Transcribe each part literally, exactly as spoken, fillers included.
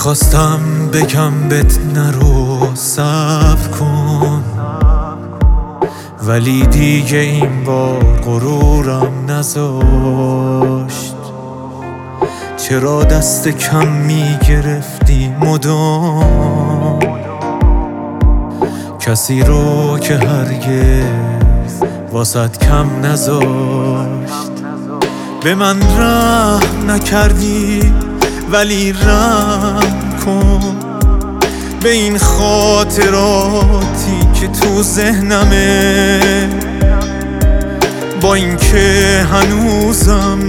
میخواستم بگم بهت نرو صبر کن، ولی دیگه این بار غرورم نذاشت. چرا دست کم میگرفتی مدام کسی رو که هرگز واسط کم نذاشت؟ به من رحم نکردی ولی رحم کن به این خاطراتی که تو ذهنمه. با اینکه هنوزم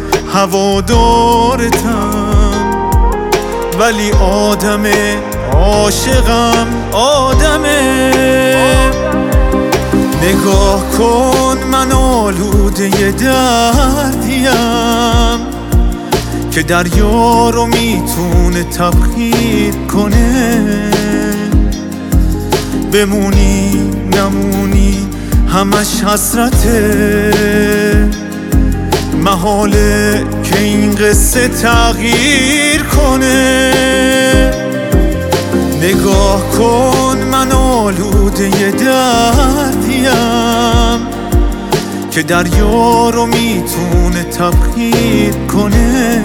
هوادارتم، ولی آدمه عاشقم آدمه. نگاه کن من آلوده ی دردیم که دریا رو میتونه تبخیر کنه. بمونی نمونی همش حسرته، محاله که این قصه تغییر کنه. نگاه کن من آلوده ی دردیم که دریا رو میتونه تبخیر کنه.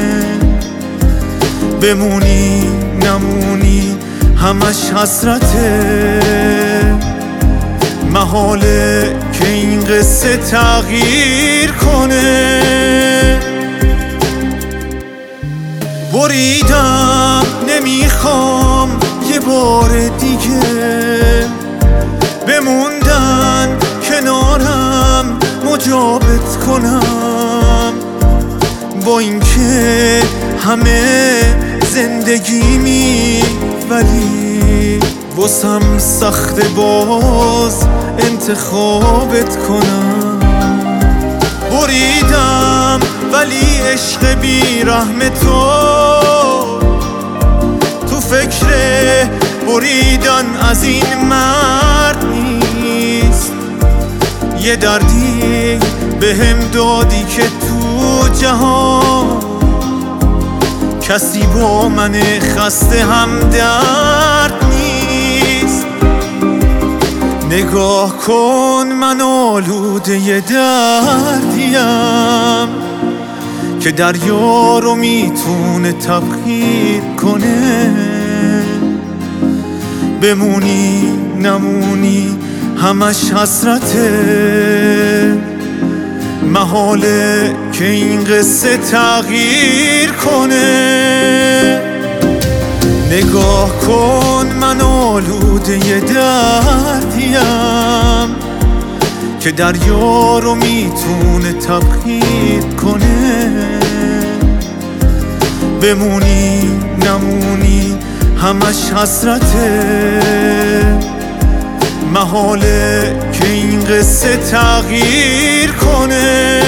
بمونی نمونی همش حسرته، محاله که این قصه تغییر کنه. بریدم نمیخوام یه بار دیگه بموندن کنارم مجابت کنم. با اینکه همه زندگیمی، ولی واسم سخت باز انتخابت کنم. بریدم ولی عشق بی رحم تو تو فکر بریدن از این مرد نیست. یه دردی بهم دادی که تو جهان کسی با من خسته هم درد نیست. نگاه کن من آلوده ی دردیم که دریا رو میتونه تبخیر کنه. بمونی نمونی همش حسرته، محاله که این قصه تغییر کنه. نگاه کن من آلوده ی دردیم که دریا رو میتونه تبخیر کنه. بمونی نمونی همش حسرته، محاله که این قصه تغییر کنه.